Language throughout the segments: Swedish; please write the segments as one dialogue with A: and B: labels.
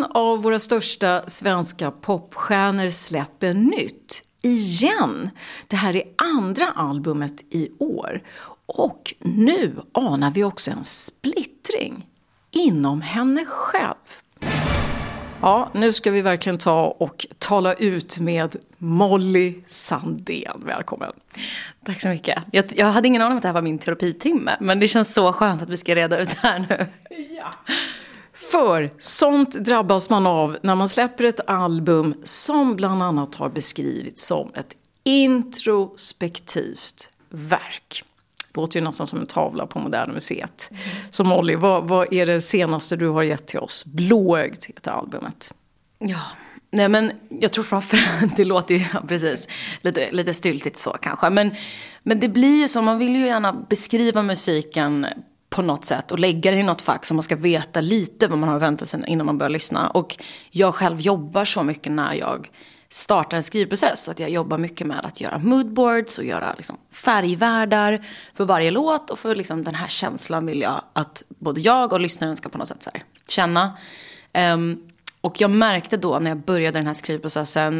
A: En av våra största svenska popstjärnor släpper nytt. Igen. Det här är andra albumet i år. Och nu anar vi också en splittring inom henne själv. Ja, nu ska vi verkligen ta och tala ut med Molly Sandén. Välkommen.
B: Tack så mycket. Jag hade ingen aning om att det här var min terapitimme. Men det känns så skönt att vi ska reda ut det här nu.
A: Ja. För sånt drabbas man av när man släpper ett album som bland annat har beskrivits som ett introspektivt verk. Det låter ju nästan som en tavla på Moderna Museet. Så Molly, vad är det senaste du har gett till oss? Blåögd heter albumet.
B: Ja, nej men jag tror framförallt, det låter ju precis lite styltigt så kanske. Men det blir ju så, man vill ju gärna beskriva musiken på något sätt och lägga det i något fack så man ska veta lite vad man har väntat sig innan man börjar lyssna. Och jag själv jobbar så mycket när jag startar en skrivprocess att jag jobbar mycket med att göra moodboards och göra liksom färgvärdar för varje låt, och för liksom den här känslan vill jag att både jag och lyssnaren ska på något sätt så här känna. Och jag märkte då när jag började den här skrivprocessen,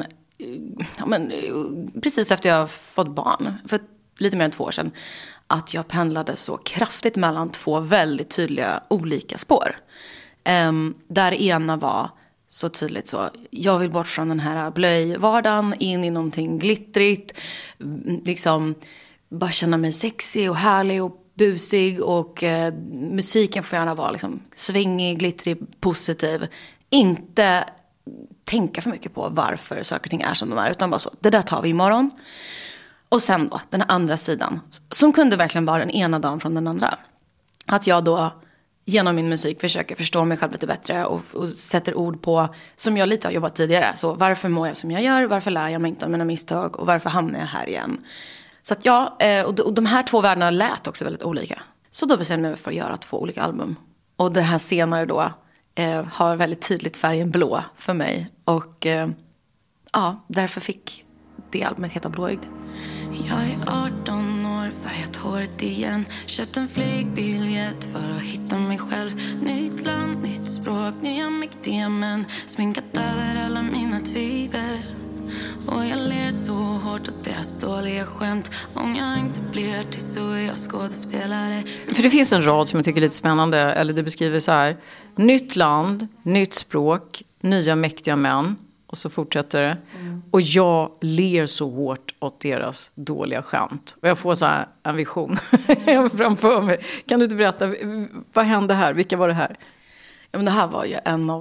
B: precis efter jag fått barn, för lite mer än 2 år sedan, att jag pendlade så kraftigt mellan 2 väldigt tydliga olika spår. Där ena var så tydligt så, jag vill bort från den här blöjvardagen in i någonting glittrigt, liksom bara känna mig sexig och härlig och busig, och musiken får gärna vara liksom svängig, glittrig, positiv. Inte tänka för mycket på varför saker och ting är som de är, utan bara så, det där tar vi imorgon. Och sen då, den andra sidan, som kunde verkligen vara den ena dagen från den andra. Att jag då genom min musik försöker förstå mig själv lite bättre och sätter ord på, som jag lite har jobbat tidigare. Så varför mår jag som jag gör, varför lär jag mig inte av mina misstag och varför hamnar jag här igen. Så att ja, och de här 2 världarna lät också väldigt olika. Så då bestämde jag mig för att göra 2 olika album. Och det här senare då har väldigt tydligt färgen blå för mig. Och ja, därför fick det albumet heta Blåögd.
C: Jag är 18 år, färgat håret igen. Köpt en flygbiljett för att hitta mig själv. Nytt land, nytt språk, nya mäktiga män. Sminkat över alla mina tvivel. Och jag ler så hårt åt deras dåliga skämt. Om jag inte blir artist så är jag skådespelare.
A: För det finns en rad som jag tycker är lite spännande. Eller det beskriver så här: nytt land, nytt språk, nya mäktiga män. Och så fortsätter det. Och jag ler så hårt åt deras dåliga skämt. Och jag får så här en vision framför mig. Kan du inte berätta, vad hände här? Vilka var det här?
B: Ja, men det här var ju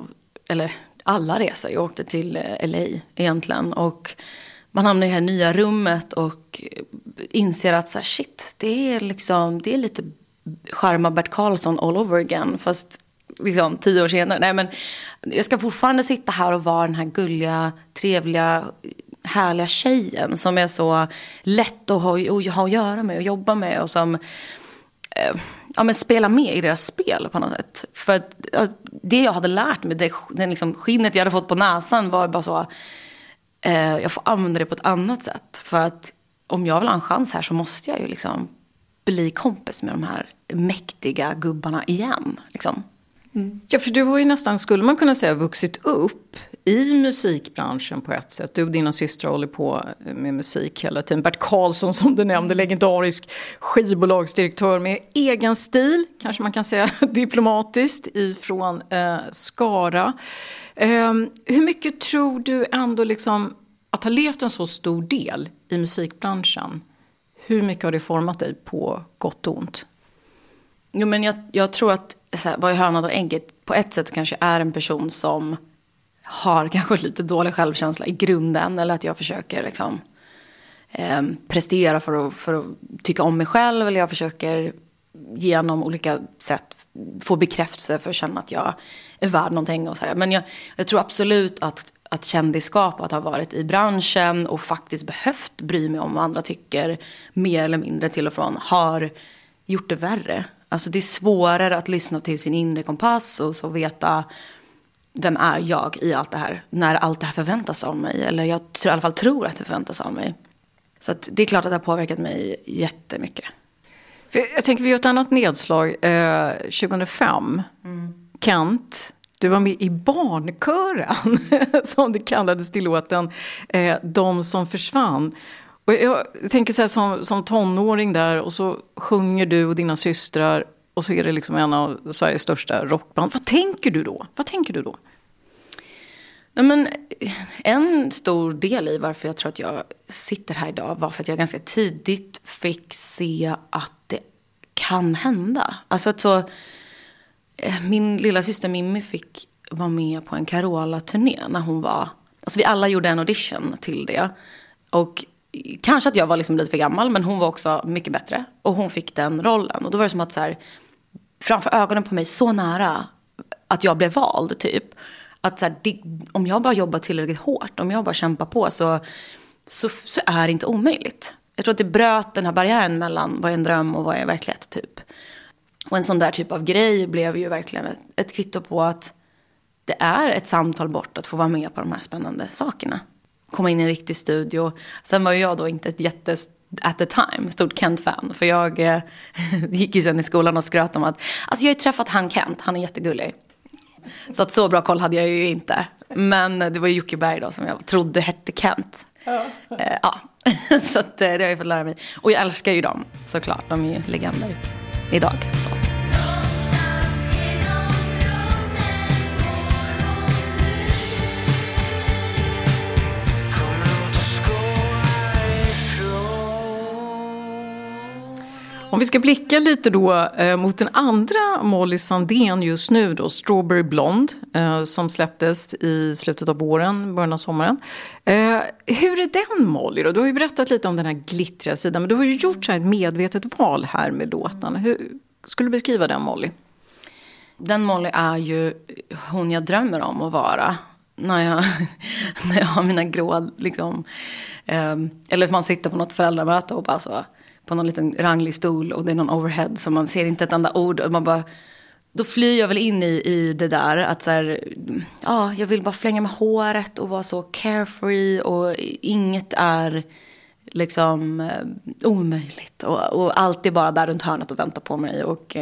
B: alla resor. Jag åkte till LA egentligen. Och man hamnar i det här nya rummet och inser att så här, shit, det är lite charma Bert Karlsson all over again. Fast liksom 10 år senare. Nej, men jag ska fortfarande sitta här och vara den här gulliga, trevliga, härliga tjejen som är så lätt att ha att göra med och jobba med, och som spelar med i deras spel på något sätt. För att det jag hade lärt mig, den liksom skinnet jag hade fått på näsan, var bara så, jag får använda det på ett annat sätt. För att om jag vill ha en chans här så måste jag ju liksom bli kompis med de här mäktiga gubbarna igen liksom.
A: Ja, för du har ju nästan, skulle man kunna säga, vuxit upp i musikbranschen på ett sätt. Du och dina systrar håller på med musik hela tiden. Bert Karlsson, som du nämnde, legendarisk skivbolagsdirektör med egen stil, kanske man kan säga diplomatiskt, ifrån Skara. Hur mycket tror du ändå liksom att ha levt en så stor del i musikbranschen? Hur mycket har det format dig på gott och ont?
B: Jo, men jag tror att vad är hönan och ägget? På ett sätt kanske är en person som har kanske lite dålig självkänsla i grunden. Eller att jag försöker liksom, prestera för att tycka om mig själv. Eller jag försöker genom olika sätt få bekräftelse för att känna att jag är värd någonting. Och så här. Men jag tror absolut att kändisskap, att ha varit i branschen och faktiskt behövt bry mig om vad andra tycker mer eller mindre till och från, har gjort det värre. Alltså det är svårare att lyssna till sin inre kompass och så veta vem är jag i allt det här. När allt det här förväntas av mig. Eller jag i alla fall tror att det förväntas av mig. Så att det är klart att det har påverkat mig jättemycket.
A: För jag tänker vi gör ett annat nedslag. 2005. Kent, Du var med i barnkören, som det kallades till låten, De som försvann. Och jag tänker så här som tonåring där, och så sjunger du och dina systrar, och så är det liksom en av Sveriges största rockband. Vad tänker du då?
B: Nej, men en stor del i varför jag tror att jag sitter här idag var för att jag ganska tidigt fick se att det kan hända. Alltså att så, min lilla syster Mimmi fick vara med på en Carola-turné när hon var... Alltså vi alla gjorde en audition till det. Och kanske att jag var liksom lite för gammal, men hon var också mycket bättre. Och hon fick den rollen. Och då var det som att så här, framför ögonen på mig så nära att jag blev vald typ. Att så här, om jag bara jobbar tillräckligt hårt, om jag bara kämpar på så är det inte omöjligt. Jag tror att det bröt den här barriären mellan vad är en dröm och vad är verklighet typ. Och en sån där typ av grej blev ju verkligen ett kvitto på att det är ett samtal bort att få vara med på de här spännande sakerna. Komma in i en riktig studio. Sen var ju jag då inte ett at the time, stort Kent-fan. För jag gick ju sen i skolan och skröt om att alltså jag har ju träffat han Kent, han är jättegullig. Så att så bra koll hade jag ju inte. Men det var ju Jocke Berg då som jag trodde hette Kent. Ja. Så att, det har jag fått lära mig. Och jag älskar ju dem såklart, de är ju legender idag.
A: Om vi ska blicka lite då mot den andra Molly Sandén just nu då, Strawberry Blonde, som släpptes i slutet av våren, början av sommaren. Hur är den Molly då? Du har ju berättat lite om den här glittriga sidan, men du har ju gjort så här ett medvetet val här med låtarna. Hur skulle du beskriva den Molly?
B: Den Molly är ju hon jag drömmer om att vara. När jag har mina grå liksom, eller man sitter på något föräldramöte och bara så på någon liten ranglig stol och det är någon overhead så man ser inte ett enda ord och man bara, då flyr jag väl in i det där att så här, ja, jag vill bara flänga med håret och vara så carefree och inget är liksom omöjligt och allt är bara där runt hörnet och väntar på mig och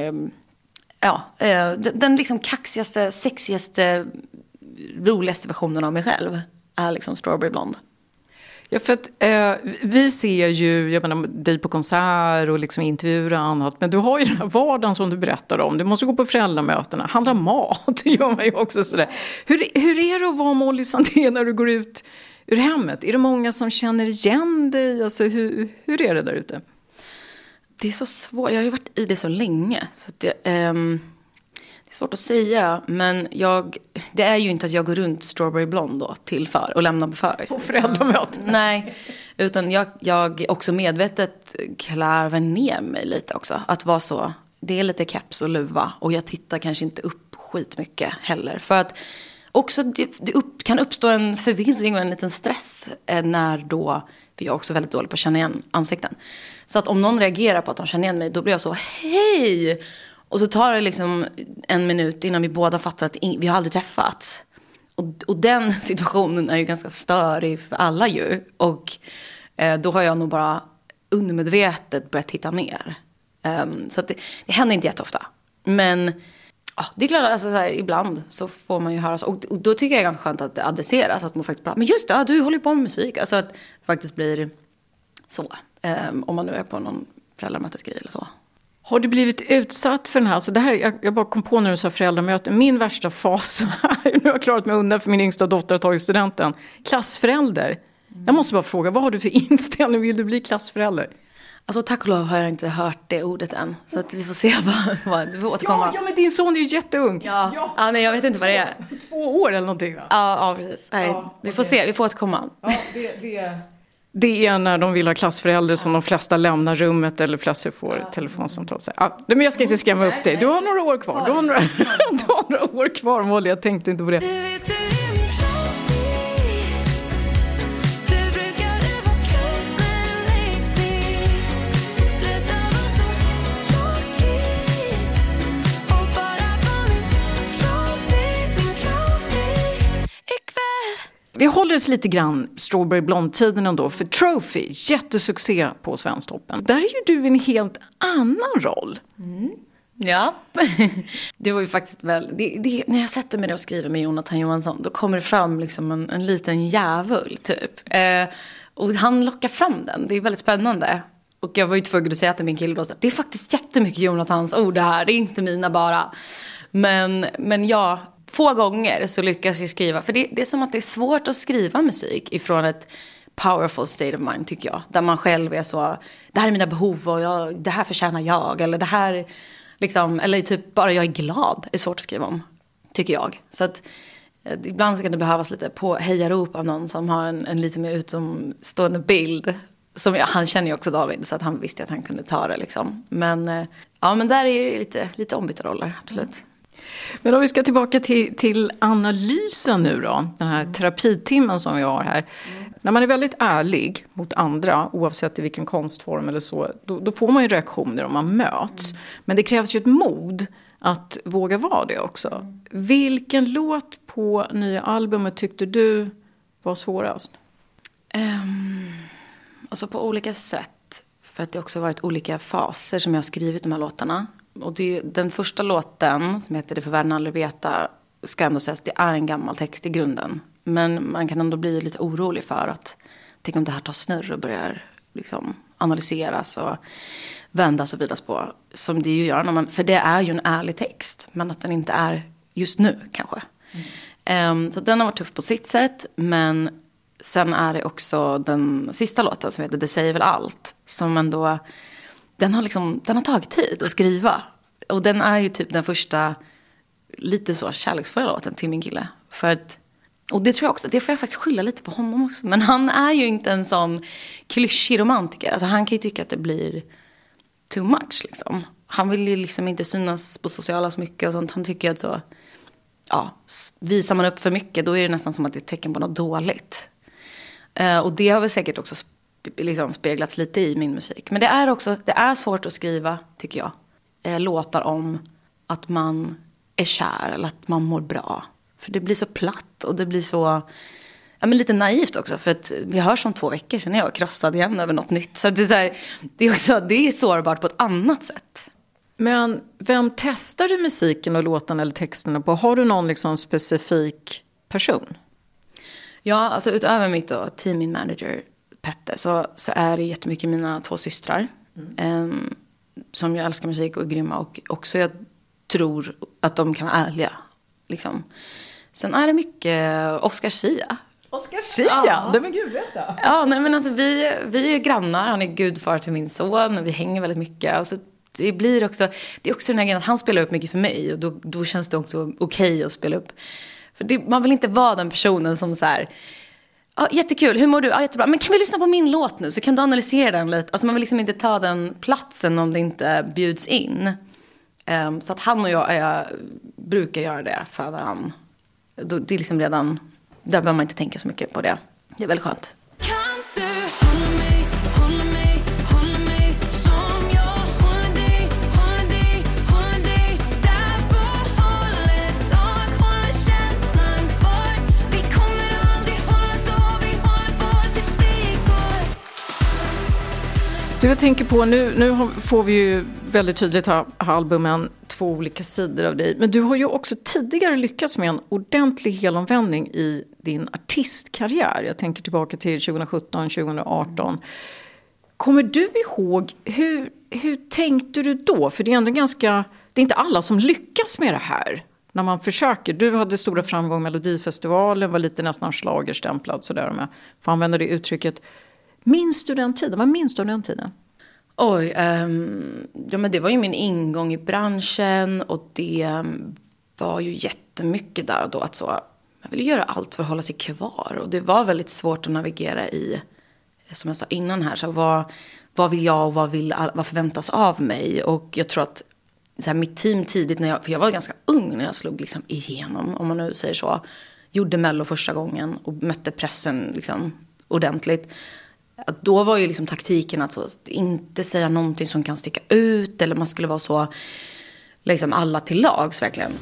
B: den liksom kaxigaste, sexigaste, roligaste versionen av mig själv är liksom Strawberry Blonde.
A: Ja, för att vi ser ju, jag menar, dig på konsert och liksom intervjuer och annat, men du har ju den här vardagen som du berättar om. Du måste gå på föräldramötena, handla mat, det gör man ju också sådär. Hur är det att vara Molly Sandén när du går ut ur hemmet? Är det många som känner igen dig? Alltså, hur är det där ute?
B: Det är så svårt, jag har ju varit i det så länge så att det är svårt att säga, men det är ju inte att jag går runt Strawberry Blonde då och lämnar på för.
A: På föräldramöten.
B: Nej, utan jag också medvetet klarvar ner mig lite också. Att vara så, det är lite keps och luva och jag tittar kanske inte upp skitmycket heller. För att också det kan uppstå en förvirring och en liten stress när då, för jag är också väldigt dålig på att känna igen ansikten. Så att om någon reagerar på att de känner igen mig, då blir jag så, hej! Och så tar det liksom en minut innan vi båda fattar att vi har aldrig träffats. Och den situationen är ju ganska störig för alla ju. Och då har jag nog bara undermedvetet börjat titta ner. Så att det händer inte jätteofta. Men det är klart, alltså, så här, ibland så får man ju höra så. Och då tycker jag det är ganska skönt att det adresseras. Att man faktiskt pratar, men just det, du håller på med musik. Alltså att det faktiskt blir så. Om man nu är på någon föräldramötesgrej eller så.
A: Har du blivit utsatt för den här? Så det här jag bara kom på när du sa föräldramöten. Min värsta fas, nu har jag klarat mig undan för min yngsta dotter har tagit studenten. Klassförälder. Jag måste bara fråga, vad har du för inställning? Vill du bli klassförälder?
B: Alltså tack och lov har jag inte hört det ordet än. Så att vi får se vad vi får återkomma.
A: Ja, men din son är ju jätteung.
B: Ja, nej, jag vet inte vad det är.
A: 2 år eller någonting va?
B: Ja, precis. Nej, vi får se, vi får återkomma.
A: Ja, det är när de vill ha klassförälder som de flesta lämnar rummet eller plötsligt får telefonsamtal. Men jag ska inte skrämma upp dig. Du har några år kvar. Du har några år kvar, Molly. Jag tänkte inte på det. Vi håller oss lite grann Strawberry Blonde-tiden ändå, för Trophy, jättesuccé på Svensktoppen. Där är ju du en helt annan roll.
B: Ja, det var ju faktiskt väl... när jag sätter mig och skriver med Jonathan Johansson, då kommer det fram liksom en liten djävul typ. Och han lockar fram den, det är väldigt spännande. Och jag var ju tvungen att säga till min kille då, så det är faktiskt jättemycket Jonathans ord det här, det är inte mina bara. Men ja, få gånger så lyckas jag skriva. För det är som att det är svårt att skriva musik ifrån ett powerful state of mind, tycker jag. Där man själv är så, det här är mina behov och det här förtjänar jag. Eller det här, liksom, eller typ bara jag är glad är svårt att skriva om, tycker jag. Så att ibland så kan det behövas lite hejarop av någon som har en lite mer utomstående bild. Han känner ju också David, så att han visste att han kunde ta det liksom. Men där är ju lite ombytta roller, absolut.
A: Men om vi ska tillbaka till analysen nu då, den här terapitimmen som vi har här. När man är väldigt ärlig mot andra, oavsett i vilken konstform eller så, då får man ju reaktioner om man möts. Men det krävs ju ett mod att våga vara det också. Vilken låt på nya albumet tyckte du var svårast?
B: Alltså på olika sätt. För att det också har varit olika faser som jag har skrivit de här låtarna. Och den första låten som heter Det får världen aldrig veta, ska ändå sägas, det är en gammal text i grunden. Men man kan ändå bli lite orolig för att tänk om det här tar snurr och börjar liksom analyseras och vändas och vridas på. Som det ju gör för det är ju en ärlig text, men att den inte är just nu kanske. Så den har varit tuff på sitt sätt, men sen är det också den sista låten som heter Det säger väl allt, som ändå den har tagit tid att skriva. Och den är ju typ den första lite så kärleksfulla låten till min kille. Och det tror jag också, det får jag faktiskt skylla lite på honom också. Men han är ju inte en sån klyschig romantiker. Alltså han kan ju tycka att det blir too much liksom. Han vill ju liksom inte synas på sociala så mycket och sånt. Han tycker att så, visar man upp för mycket, då är det nästan som att det är ett tecken på något dåligt. Och det har väl säkert också liksom speglats lite i min musik. Men det är svårt att skriva, tycker jag. Låtar om att man är kär eller att man mår bra. För det blir så platt och det blir så lite naivt också. För att vi hörs om 2 veckor, sen är jag krossad igen över något nytt. Så det är, så här, det är sårbart på ett annat sätt.
A: Men vem testar du musiken och låten eller texterna på? Har du någon liksom specifik person?
B: Ja, alltså utöver mitt och team manager Petter så är det jättemycket mina 2 systrar. Som jag älskar musik och är grymma. Och också jag tror att de kan vara ärliga. Liksom. Sen är det mycket Oscar Schia.
A: Oscar Schia? Ja. Det men gud, vet jag.
B: Ja, nej, men alltså vi är grannar. Han är gudfar till min son. Vi hänger väldigt mycket. Och så det är också den här grejen att han spelar upp mycket för mig. Och då känns det också okej att spela upp. För man vill inte vara den personen som så här... Ja, jättekul, hur mår du? Ja, jättebra. Men kan vi lyssna på min låt nu? Så kan du analysera den lite. Alltså man vill liksom inte ta den platsen om det inte bjuds in. Så att han och jag brukar göra det för varandra. Det är liksom redan... Där behöver man inte tänka så mycket på det. Det är väldigt skönt.
A: Du, jag tänker på, nu får vi ju väldigt tydligt ha albumen 2 olika sidor av dig. Men du har ju också tidigare lyckats med en ordentlig helomvändning i din artistkarriär. Jag tänker tillbaka till 2017, 2018. Kommer du ihåg, hur tänkte du då? För det är ändå det är inte alla som lyckas med det här. När man försöker. Du hade stora framgång med Melodifestivalen, var lite nästan schlagerstämplad sådär, om jag får använda det uttrycket. Minns du den tiden? Vad minns du den tiden?
B: Oj, men det var ju min ingång i branschen. Och det var ju jättemycket där och då. Att så, man ville göra allt för att hålla sig kvar. Och det var väldigt svårt att navigera i, som jag sa innan här. Så vad vill jag och vad förväntas av mig? Och jag tror att så här, mitt team tidigt, för jag var ganska ung när jag slog liksom igenom, om man nu säger så. Gjorde Mello första gången och mötte pressen liksom ordentligt. Då var ju liksom taktiken att så, inte säga någonting som kan sticka ut. Eller man skulle vara så liksom alla till lags verkligen.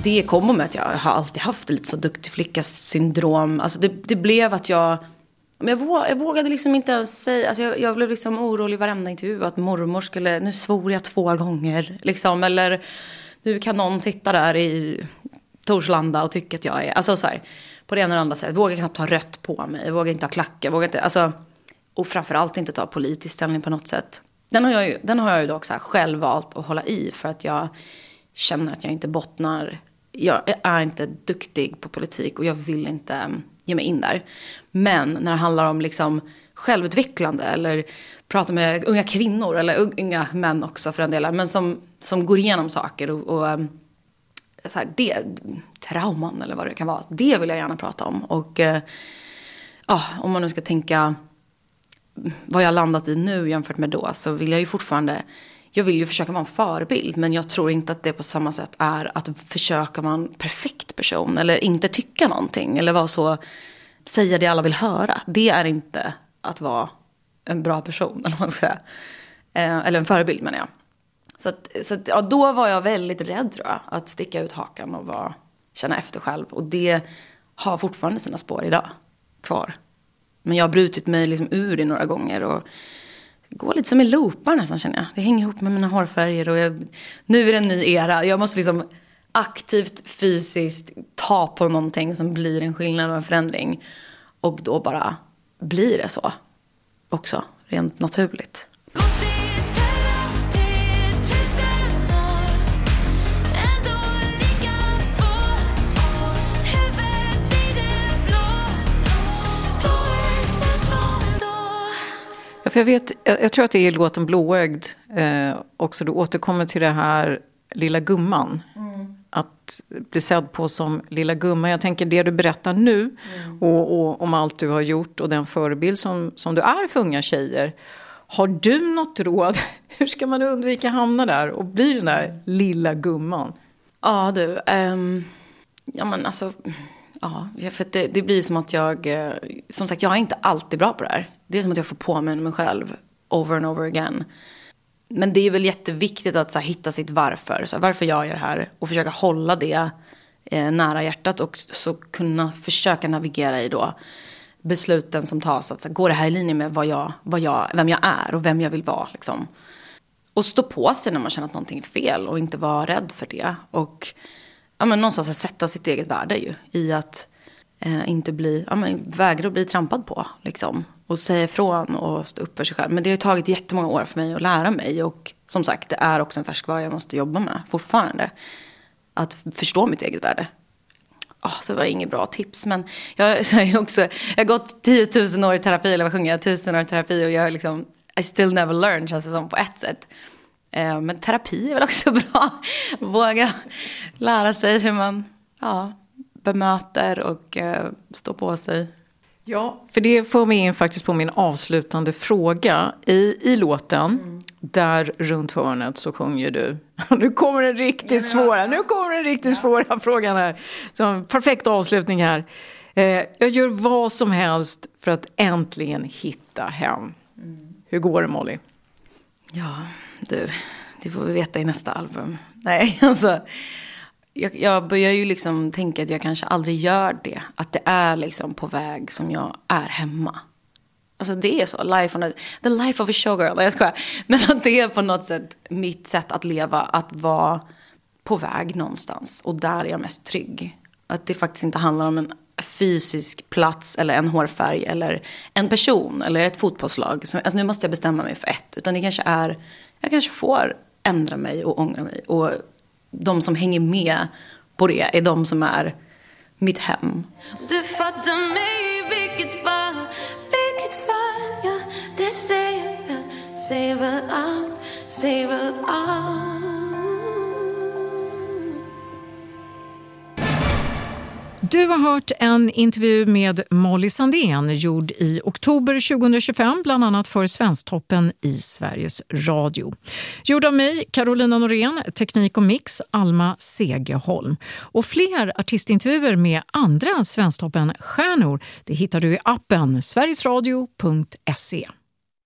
B: det kommer med att jag har alltid haft lite så duktig flicka-syndrom. Alltså det blev att jag vågade liksom inte ens säga, alltså jag blev liksom orolig i varenda intervju att mormor skulle, nu svor jag 2 gånger liksom, eller nu kan någon sitta där i Torslanda och tycka att jag är, alltså så här, på det ena eller andra sättet, vågar knappt ha rött på mig, vågar inte ha klackar, vågar inte, alltså, och framförallt inte ta politisk ställning på något sätt. Den har jag ju dock så här själv valt att hålla i för att jag känner att jag inte bottnar, jag är inte duktig på politik och jag vill inte ge mig in där. Men när det handlar om liksom självutvecklande eller prata med unga kvinnor eller unga män också för en del, men som går igenom saker och så här, det, trauman eller vad det kan vara, det vill jag gärna prata om. Och om man nu ska tänka vad jag landat i nu jämfört med då, så vill jag ju fortfarande, jag vill ju försöka vara en förebild, men jag tror inte att det på samma sätt är att försöka vara en perfekt person eller inte tycka någonting eller vara så, säga det alla vill höra. Det är inte att vara en bra person, eller vad man ska säga. Eller en förebild, menar jag. Så att, då var jag väldigt rädd, tror jag, att sticka ut hakan och känna efter själv. Och det har fortfarande sina spår idag kvar. Men jag har brutit mig liksom ur det några gånger och går lite som i loopar nästan, känner jag. Det hänger ihop med mina hårfärger och nu är det en ny era. Jag måste liksom aktivt, fysiskt ta på någonting som blir en skillnad och en förändring. Och då bara blir det så också, rent naturligt.
A: För jag tror att det är låten Blåögd också. Du återkommer till det här lilla gumman. Att bli sedd på som lilla gumman. Jag tänker det du berättar nu och om allt du har gjort och den förebild som du är för unga tjejer. Har du något råd? Hur ska man undvika hamna där och bli den där lilla gumman?
B: Ja du, ja men alltså... Ja, för det blir som att som sagt, jag är inte alltid bra på det här. Det är som att jag får påminna mig själv over and over again. Men det är väl jätteviktigt att så här, hitta sitt varför. Så här, varför jag gör det här och försöka hålla det nära hjärtat. Och så kunna försöka navigera i då besluten som tas. Att så här, går det här i linje med vem jag är och vem jag vill vara liksom. Och stå på sig när man känner att någonting är fel och inte vara rädd för det. Och men någonstans att sätta sitt eget värde ju i att inte bli, vägra att bli trampad på liksom, och säga ifrån och stå upp för sig själv. Men det har tagit jättemånga år för mig att lära mig, och som sagt, det är också en färskvara jag måste jobba med fortfarande, att förstå mitt eget värde. Så det var inget bra tips, men jag har gått 10 000 år i terapi, eller vad sjunger jag, 1000 år i terapi, och jag liksom, I still never learned, känns det som, på ett sätt. Men terapi är väl också bra. Våga lära sig hur man bemöter och står på sig.
A: Ja, för det får mig in faktiskt på min avslutande fråga. I låten, där runt hörnet, så sjunger du. Nu kommer den riktigt svåra frågan här. Så en perfekt avslutning här. Jag gör vad som helst för att äntligen hitta hem. Hur går det, Molly?
B: Ja, det får vi veta i nästa album. Nej, alltså... Jag börjar ju liksom tänka att jag kanske aldrig gör det. Att det är liksom på väg som jag är hemma. Alltså det är så. The life of a showgirl. Jag skojar. Men att det är på något sätt mitt sätt att leva. Att vara på väg någonstans. Och där är jag mest trygg. Att det faktiskt inte handlar om en fysisk plats. Eller en hårfärg. Eller en person. Eller ett fotbollslag. Alltså nu måste jag bestämma mig för ett. Utan det kanske är... Jag kanske får ändra mig och ångra mig. Och... de som hänger med på det är de som är mitt hem.
C: Du fattar mig i vilket fall, ja, det säger väl allt.
D: Du har hört en intervju med Molly Sandén gjord i oktober 2025, bland annat för Svensktoppen i Sveriges Radio. Gjord av mig, Carolina Norén, teknik och mix, Alma Segeholm. Och fler artistintervjuer med andra Svensktoppen-stjärnor, det hittar du i appen sverigesradio.se.